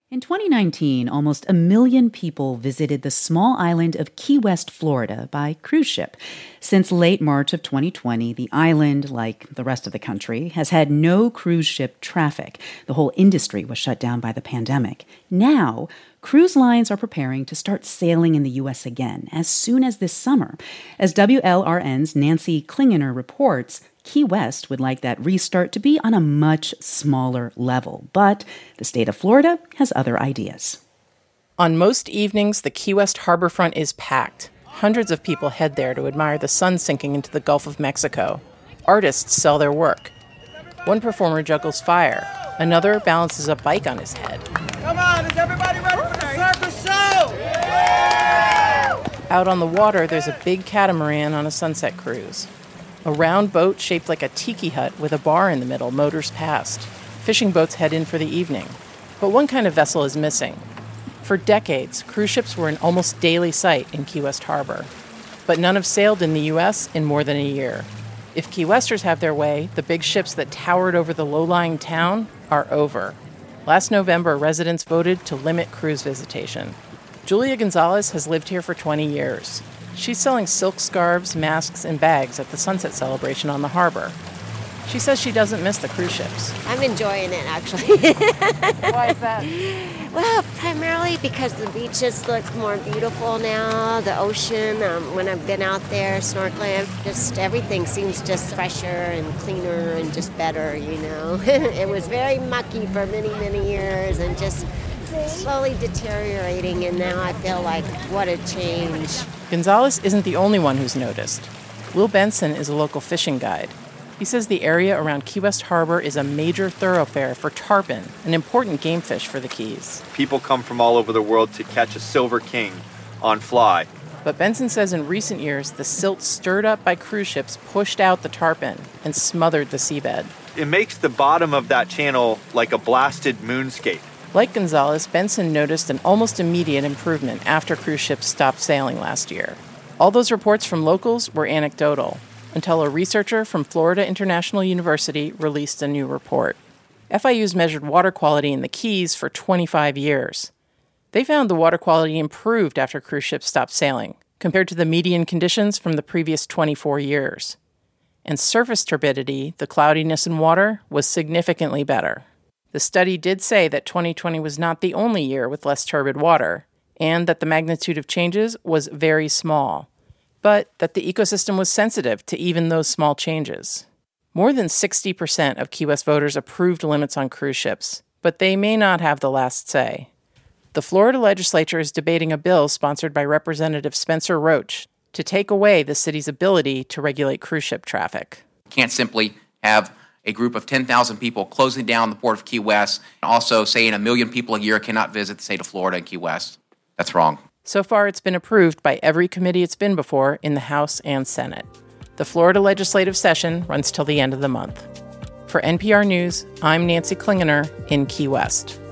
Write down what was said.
In 2019, almost 1 million people visited the small island of Key West, Florida, by cruise ship. Since late March of 2020, the island, like the rest of the country, has had no cruise ship traffic. The whole industry was shut down by the pandemic. Now, cruise lines are preparing to start sailing in the U.S. again as soon as this summer. As WLRN's Nancy Klingener reports, Key West would like that restart to be on a much smaller level, but the state of Florida has other ideas. On most evenings, the Key West harborfront is packed. Hundreds of people head there to admire the sun sinking into the Gulf of Mexico. Artists sell their work. One performer juggles fire. Another balances a bike on his head. Come on, is everybody ready for the circus show? Yeah! Out on the water, there's a big catamaran on a sunset cruise. A round boat shaped like a tiki hut with a bar in the middle motors past. Fishing boats head in for the evening. But one kind of vessel is missing. For decades, cruise ships were an almost daily sight in Key West Harbor. But none have sailed in the U.S. in more than a year. If Key Westers have their way, the big ships that towered over the low-lying town are over. Last November, residents voted to limit cruise visitation. Julia Gonzalez has lived here for 20 years. She's selling silk scarves, masks, and bags at the Sunset Celebration on the harbor. She says she doesn't miss the cruise ships. I'm enjoying it, actually. Why is that? Well, primarily because the beaches look more beautiful now, the ocean, when I've been out there snorkeling, just everything seems just fresher and cleaner and just better, you know. It was very mucky for many, many years and just slowly deteriorating, and now I feel like, what a change. Gonzalez isn't the only one who's noticed. Will Benson is a local fishing guide. He says the area around Key West Harbor is a major thoroughfare for tarpon, an important game fish for the Keys. People come from all over the world to catch a silver king on fly. But Benson says in recent years, the silt stirred up by cruise ships pushed out the tarpon and smothered the seabed. It makes the bottom of that channel like a blasted moonscape. Like Gonzalez, Benson noticed an almost immediate improvement after cruise ships stopped sailing last year. All those reports from locals were anecdotal, until a researcher from Florida International University released a new report. FIU's measured water quality in the Keys for 25 years. They found the water quality improved after cruise ships stopped sailing, compared to the median conditions from the previous 24 years. And surface turbidity, the cloudiness in water, was significantly better. The study did say that 2020 was not the only year with less turbid water, and that the magnitude of changes was very small, but that the ecosystem was sensitive to even those small changes. More than 60% of Key West voters approved limits on cruise ships, but they may not have the last say. The Florida legislature is debating a bill sponsored by Representative Spencer Roach to take away the city's ability to regulate cruise ship traffic. Can't simply have a group of 10,000 people closing down the port of Key West, and also saying 1 million people a year cannot visit the state of Florida and Key West. That's wrong. So far, it's been approved by every committee it's been before in the House and Senate. The Florida legislative session runs till the end of the month. For NPR News, I'm Nancy Klingener in Key West.